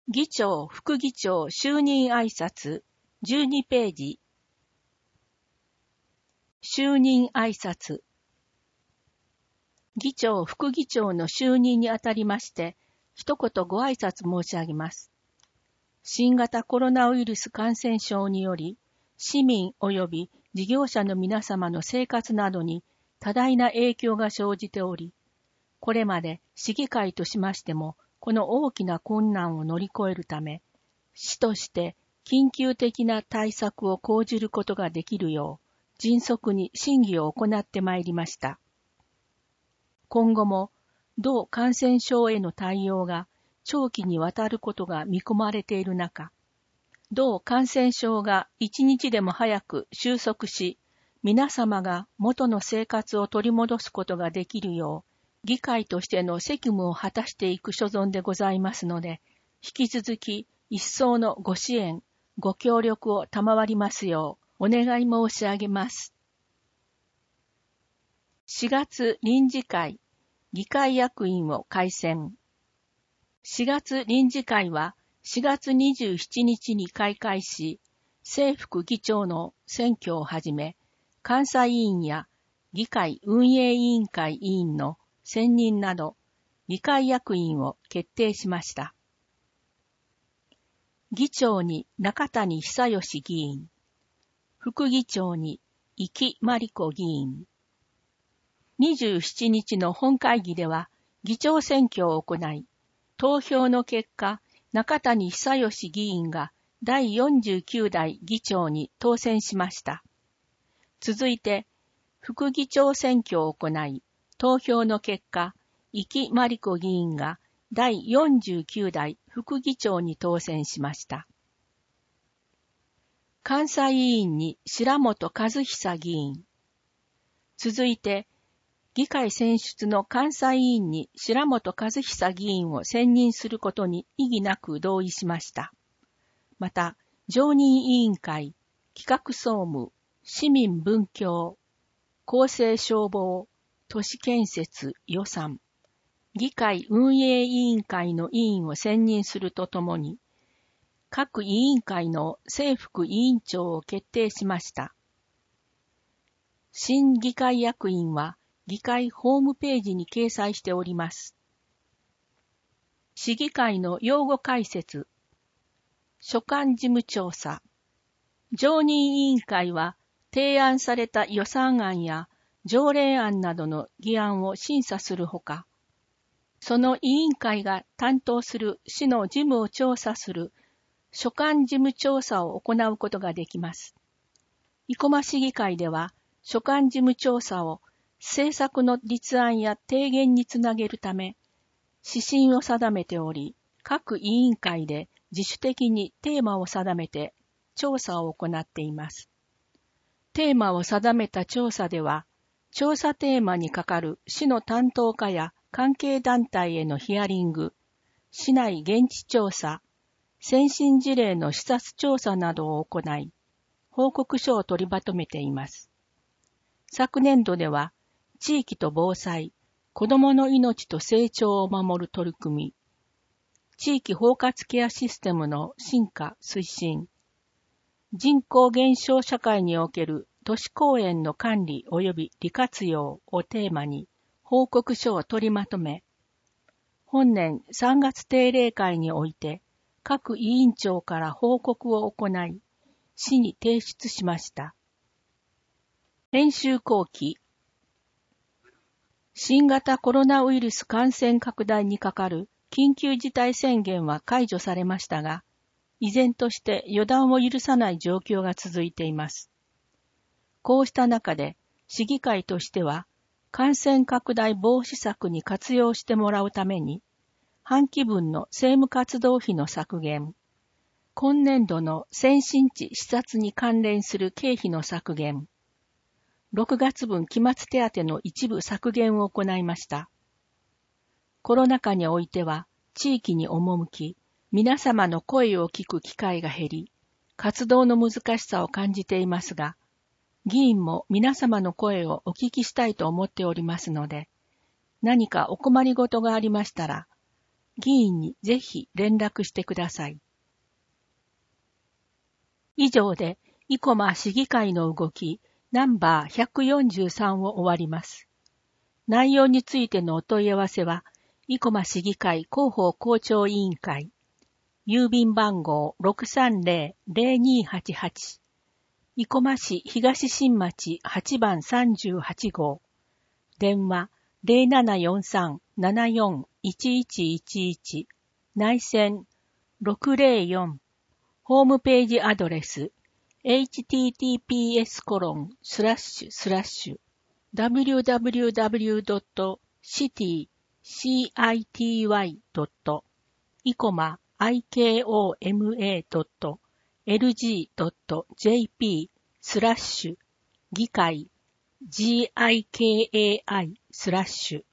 議長、副議長就任挨拶12ページ。就任挨拶。議長、副議長の就任にあたりまして、一言ご挨拶申し上げます。新型コロナウイルス感染症により、市民及び事業者の皆様の生活などに多大な影響が生じており、これまで市議会としましても、この大きな困難を乗り越えるため、市として緊急的な対策を講じることができるよう、迅速に審議を行ってまいりました。今後も、同感染症への対応が長期にわたることが見込まれている中、同感染症が一日でも早く収束し、皆様が元の生活を取り戻すことができるよう、議会としての責務を果たしていく所存でございますので、引き続き一層のご支援、ご協力を賜りますようお願い申し上げます。4月臨時会、議会役員を改選。4月臨時会は4月27日に開会し、正副議長の選挙をはじめ、監査委員や議会運営委員会委員の選任など、議会役員を決定しました。議長に中谷久義議員、副議長に伊木真理子議員。27日の本会議では、議長選挙を行い、投票の結果、中谷久義議員が第49代議長に当選しました。続いて、副議長選挙を行い、投票の結果、伊木真理子議員が第49代副議長に当選しました。監査委員に白本和久議員。続いて、議会選出の監査委員に白本和久議員を選任することに異議なく同意しました。また、常任委員会、企画総務、市民文教、公正消防、都市建設予算、議会運営委員会の委員を選任するとともに、各委員会の正副委員長を決定しました。新議会役員は議会ホームページに掲載しております。市議会の用語解説、所管事務調査、常任委員会は提案された予算案や条例案などの議案を審査するほか、その委員会が担当する市の事務を調査する所管事務調査を行うことができます。生駒市議会では、所管事務調査を政策の立案や提言につなげるため、指針を定めており、各委員会で自主的にテーマを定めて調査を行っています。テーマを定めた調査では、調査テーマにかかる市の担当課や関係団体へのヒアリング、市内現地調査、先進事例の視察調査などを行い、報告書を取りまとめています。昨年度では、地域と防災、子どもの命と成長を守る取り組み、地域包括ケアシステムの進化推進、人口減少社会における都市公園の管理及び利活用をテーマに報告書を取りまとめ、本年3月定例会において各委員長から報告を行い、市に提出しました。編集後期。新型コロナウイルス感染拡大にかかる緊急事態宣言は解除されましたが、依然として予断を許さない状況が続いています。こうした中で、市議会としては、感染拡大防止策に活用してもらうために、半期分の政務活動費の削減、今年度の先進地視察に関連する経費の削減、6月分期末手当の一部削減を行いました。コロナ禍においては、地域に赴き、皆様の声を聞く機会が減り、活動の難しさを感じていますが、議員も皆様の声をお聞きしたいと思っておりますので、何かお困りごとがありましたら、 議員にぜひ連絡してください。以上で、生駒市議会の動きナンバー143を終わります。内容についてのお問い合わせは、生駒市議会広報校長委員会、郵便番号 630-0288、生駒市東新町8番38号、電話 0743-74-1111、内線604、ホームページアドレス https://www.city.icoma.lg.jp/議会 gikai/